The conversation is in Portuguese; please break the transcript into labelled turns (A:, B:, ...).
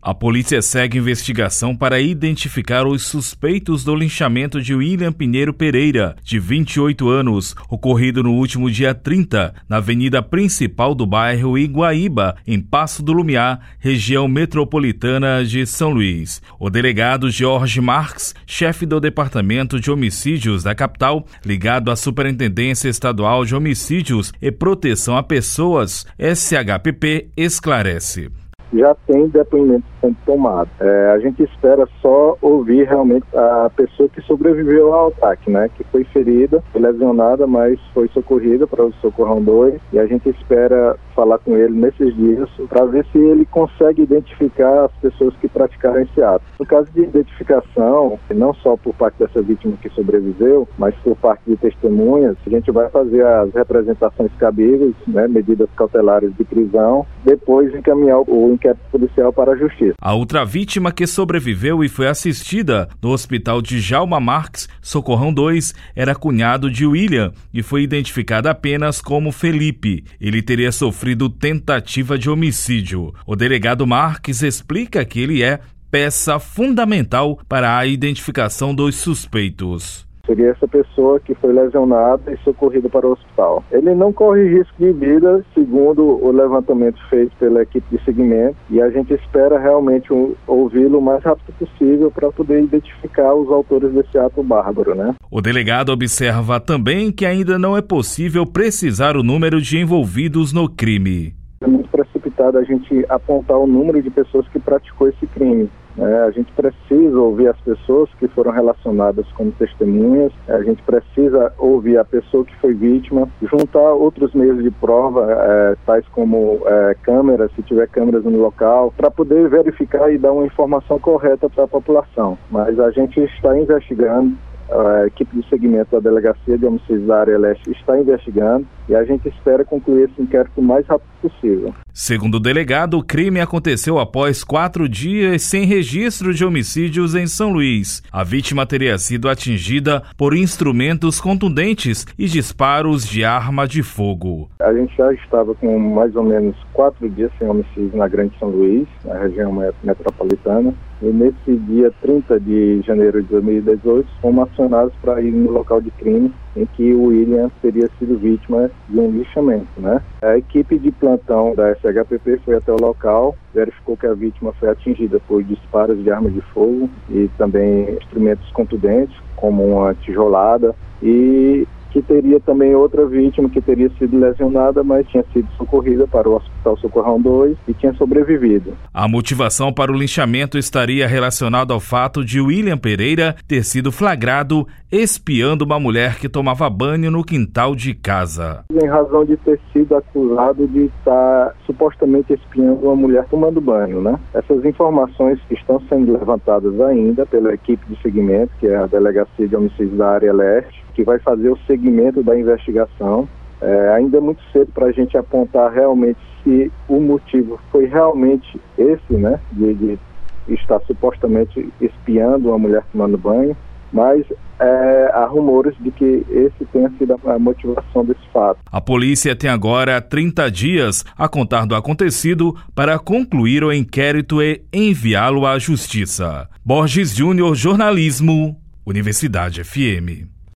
A: A polícia segue investigação para identificar os suspeitos do linchamento de William Pinheiro Pereira, de 28 anos, ocorrido no último dia 30, na avenida principal do bairro Iguaíba, em Passo do Lumiar, região metropolitana de São Luís. O delegado Jorge Marques, chefe do Departamento de Homicídios da capital, ligado à Superintendência Estadual de Homicídios e Proteção a Pessoas, SHPP, esclarece.
B: Já tem depoimento sendo tomado. A gente espera só ouvir realmente a pessoa que sobreviveu ao ataque, né? Que foi ferida, foi lesionada, mas foi socorrida para o Socorrão 2, e a gente espera falar com ele nesses dias para ver se ele consegue identificar as pessoas que praticaram esse ato. No caso de identificação, não só por parte dessa vítima que sobreviveu, mas por parte de testemunhas, a gente vai fazer as representações cabíveis, né? Medidas cautelares de prisão, depois encaminhar o inquérito policial para a justiça.
A: A outra vítima que sobreviveu e foi assistida no hospital de Djalma Marques, Socorrão 2, era cunhado de William e foi identificado apenas como Felipe. Ele teria sofrido tentativa de homicídio. O delegado Marques explica que ele é peça fundamental para a identificação dos suspeitos.
B: Seria essa pessoa que foi lesionada e socorrida para o hospital. Ele não corre risco de vida, segundo o levantamento feito pela equipe de seguimento, e a gente espera realmente ouvi-lo o mais rápido possível para poder identificar os autores desse ato bárbaro, né?
A: O delegado observa também que ainda não é possível precisar o número de envolvidos no crime.
B: É muito precipitado a gente apontar o número de pessoas que praticou esse crime. A gente precisa ouvir as pessoas que foram relacionadas como testemunhas, a gente precisa ouvir a pessoa que foi vítima, juntar outros meios de prova, tais como câmeras, se tiver câmeras no local, para poder verificar e dar uma informação correta para a população. Mas a gente está investigando. A equipe de segmento da Delegacia de Homicídios da Área Leste está investigando e a gente espera concluir esse inquérito o mais rápido possível.
A: Segundo o delegado, o crime aconteceu após 4 dias sem registro de homicídios em São Luís. A vítima teria sido atingida por instrumentos contundentes e disparos de arma de fogo.
B: A gente já estava com mais ou menos 4 dias sem homicídios na Grande São Luís, na região metropolitana. E nesse dia 30 de janeiro de 2018, fomos acionados para ir no local de crime em que o William teria sido vítima de um linchamento, né? A equipe de plantão da SHPP foi até o local, verificou que a vítima foi atingida por disparos de arma de fogo e também instrumentos contundentes, como uma tijolada, e que teria também outra vítima que teria sido lesionada, mas tinha sido socorrida para o Hospital Socorrão 2 e tinha sobrevivido.
A: A motivação para o linchamento estaria relacionada ao fato de William Pereira ter sido flagrado espiando uma mulher que tomava banho no quintal de casa.
B: Em razão de ter sido acusado de estar supostamente espiando uma mulher tomando banho, né? Essas informações estão sendo levantadas ainda pela equipe de seguimento, que é a Delegacia de Homicídios da Área Leste, que vai fazer o segmento da investigação. Ainda é muito cedo para a gente apontar realmente se o motivo foi realmente esse, né, de estar supostamente espiando uma mulher tomando banho, mas há rumores de que esse tenha sido a motivação desse fato.
A: A polícia tem agora 30 dias a contar do acontecido para concluir o inquérito e enviá-lo à justiça. Borges Júnior, jornalismo, Universidade FM.